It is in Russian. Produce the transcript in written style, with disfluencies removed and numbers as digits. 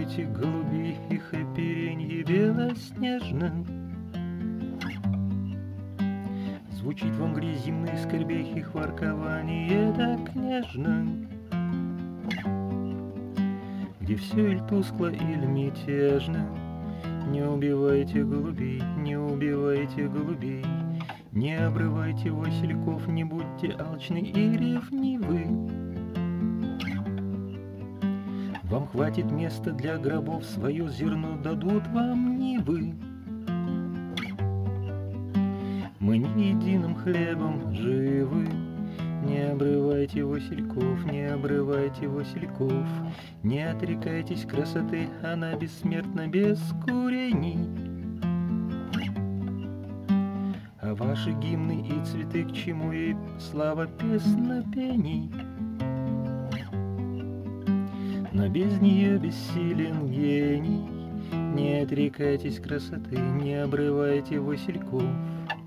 Целуйте голубей их оперенье белоснежным. Звучит вам грязимный скорбей их воркование так нежно, где все иль тускло, иль мятежно. Не убивайте голубей, не убивайте голубей, не обрывайте васильков, не будьте алчны и ревнивы. Вам хватит места для гробов, свое зерно дадут вам нивы. Мы не единым хлебом живы. Не обрывайте васильков, не обрывайте васильков, не отрекайтесь красоты, она бессмертна без курений. А ваши гимны и цветы, к чему ей слава песнопений? Но без нее бессилен гений. Не отрекайтесь красоты, не обрывайте васильков.